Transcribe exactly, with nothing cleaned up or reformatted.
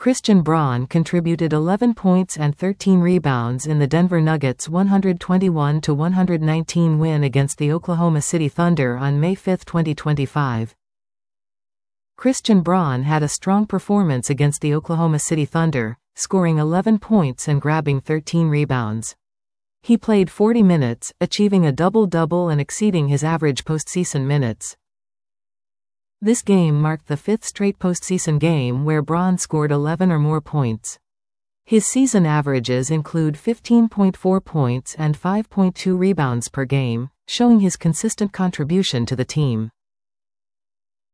Christian Braun contributed eleven points and thirteen rebounds in the Denver Nuggets' one twenty-one to one nineteen win against the Oklahoma City Thunder on May fifth, twenty twenty-five. Christian Braun had a strong performance against the Oklahoma City Thunder, scoring eleven points and grabbing thirteen rebounds. He played forty minutes, achieving a double-double and exceeding his average postseason minutes. This game marked the fifth straight postseason game where Braun scored eleven or more points. His season averages include fifteen point four points and five point two rebounds per game, showing his consistent contribution to the team.